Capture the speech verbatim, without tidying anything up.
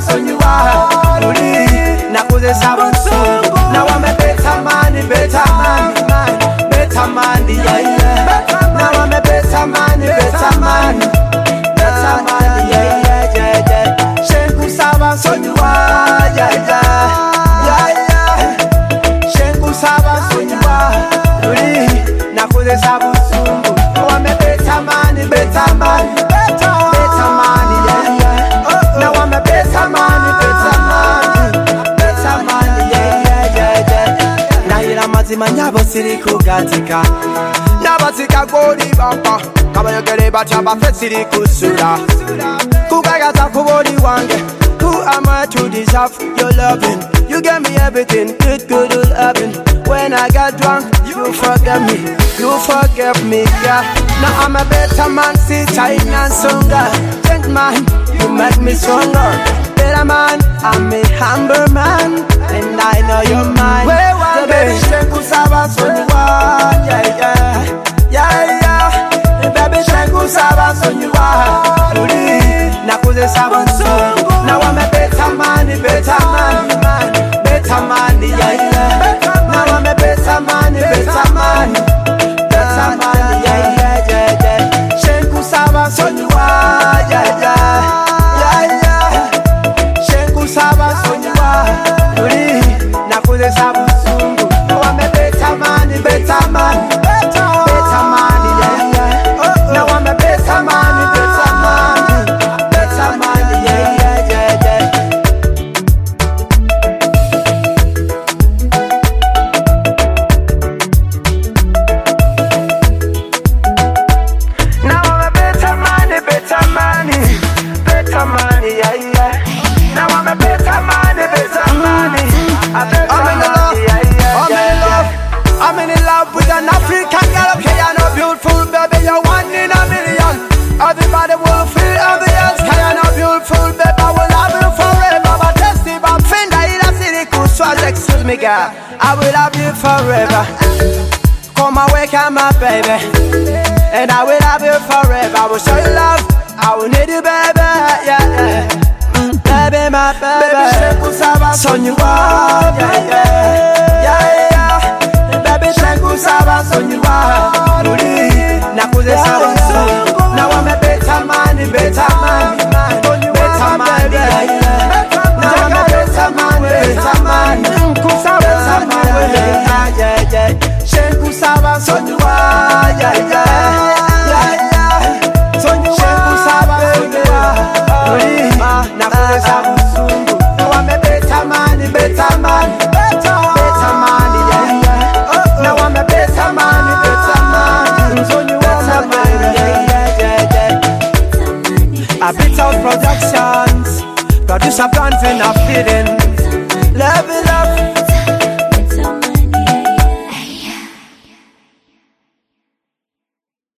basonyiwa uli nakozesa busungu. Now I'm a better man, better man, man, better man, yeah, yeah. Now I'm a better man, better man, better man, yeah, yeah, yeah, yeah. Shenku saba sonyiwa, yeah, yeah, yeah, yeah. Shenku saba sonyiwa uli nakozesa busungu. Now I'm a better man, better man, better, better man, yeah, yeah. Now I'm a better man, better man, better man, yeah, yeah, yeah, yeah. Now you're mazima nyabo siri kugatika, nabatika goli bamba. Kama yogere bachaba fesiri kusura, kugagaza kuboli wange. Who am I to deserve your loving? You gave me everything, good, good, loving. When I got drunk, you forgive me, you forgive me, yeah. Now I'm a better man, see China stronger. Think man, you make me stronger. Better man, I'm a humble man, and I know you're mine. Where one baby, Shenku Saba Sonyiwa, yeah, yeah, yeah, yeah. Baby, Shenku Saba Sonyiwa, uli nakozesa busungu. Now I'm a better man, better man, man, better man, yeah, yeah. Now I'm a better man, better man, better man, yeah, yeah, yeah, yeah. Shenku Saba Sonyiwa, yeah, yeah, yeah, yeah. Shenku Saba Sonyiwa uli nakozesa busungu. Now I'm a better man, better man, better, better man, yeah, yeah. Now I'm a better man, better man, better man, yeah, yeah, yeah, yeah. Now I'm a better man, better man, better man, yeah, yeah. Now I'm a better man, better man, a better I'm in love, yeah, yeah, I'm in love. I'm in love with an African girl, okay, you know, beautiful baby, you're one in a million. Everybody will feel obvious, cause you're not beautiful, baby, I will love you forever. But testy, but finger, in a city, cool swag, excuse me, girl, I will love you forever. Come away, come up, baby, and I will love you forever. I will show you love, I will need you, baby, yeah, yeah. Mm, baby, my baby, baby, Shenku Saba Sonyiwa, yeah, yeah, yeah, yeah. Baby, Shenku Saba Sonyiwa uli nakozesa busungu. Now I'm a better man, better man, man, better man, yeah, yeah. Now I'm a better man, better man, better man, yeah, yeah, yeah. Shenku Saba Sonyiwa, yeah, yeah, yeah, yeah. Shenku Saba Sonyiwa uli nakozesa busungu. Now I'm a better man, better man, better, better man, yeah, yeah. Now I'm a better man, better man, better man, yeah, yeah, yeah, yeah. A bit of productions, producer plans and a feeling.